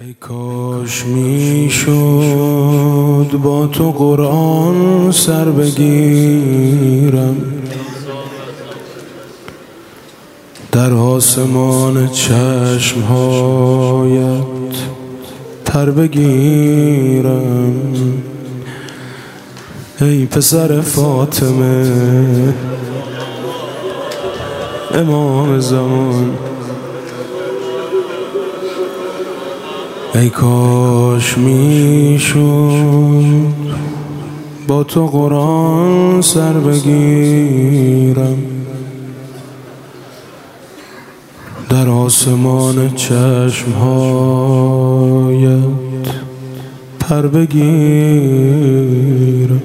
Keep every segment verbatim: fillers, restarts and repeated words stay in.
ای کاش میشد با تو قرآن سر بگیرم، در آسمان چشمهایت پر بگیرم. ای پسر فاطمه امام زمان، ای کاش میشد با تو قرآن سر بگیرم، در آسمان چشمهایت پر بگیرم.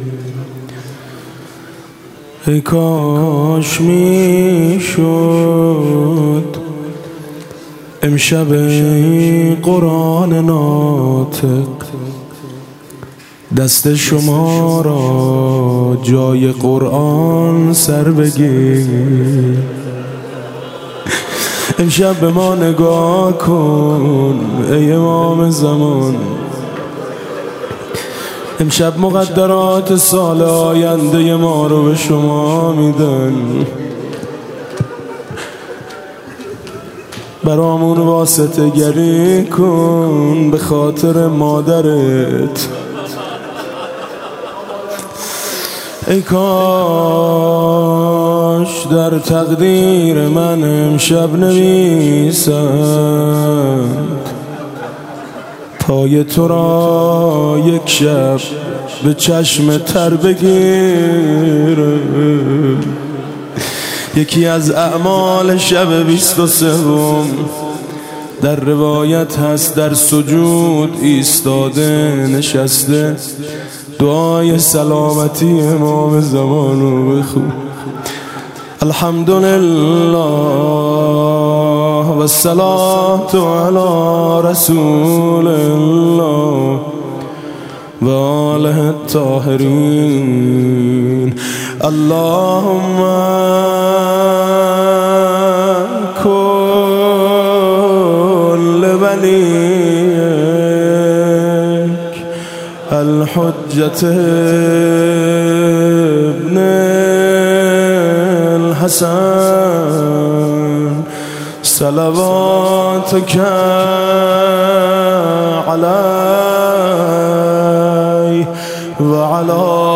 ای کاش میشد امشب قرآن ناطق دست شما را جای قرآن سر بگیر. امشب به ما نگاه کن ای امام زمان، امشب مقدرات سال آینده ما رو به شما میدن. برامون واسطه گری کن به خاطر مادرت. ای کاش در تقدیر من امشب نویسند پای تو را یک شب به چشم تر بگیرم. یکی از اعمال شب بیست و سوم در روایت هست در سجود ایستاده نشسته دعای سلامتی امام زمان رو بخون. الحمدلله و الصلاة علی رسول الله و آله الطاهرین. اللهم کن لولیک الحجة ابن الحسن صلواتك علیه و علی